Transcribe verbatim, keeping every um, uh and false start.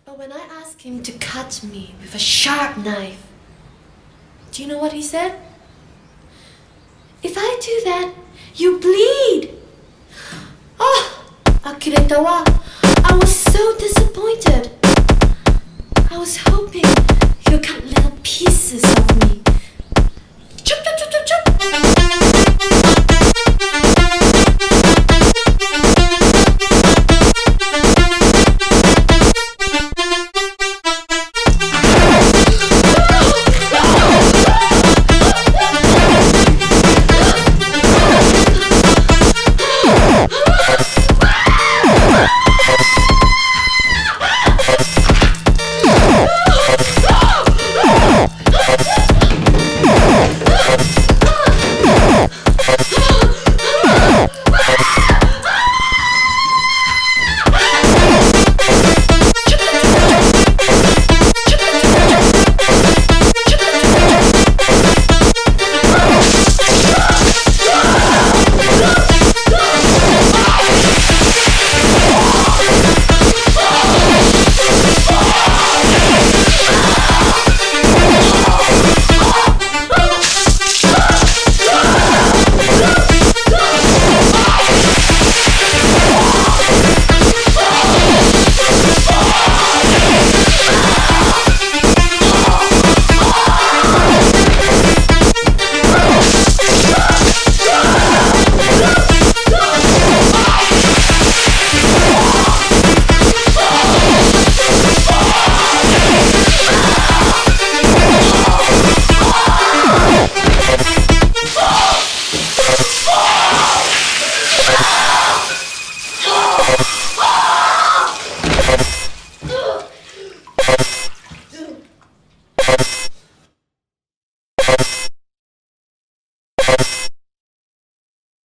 But when I asked him to cut me with a sharp knife, do you know what he said? If I do that, you bleed. Oh, Akira wa, I was so disappointed. I was hoping he'll cut little pieces of me. Chup, chup, chup, chup, chup. You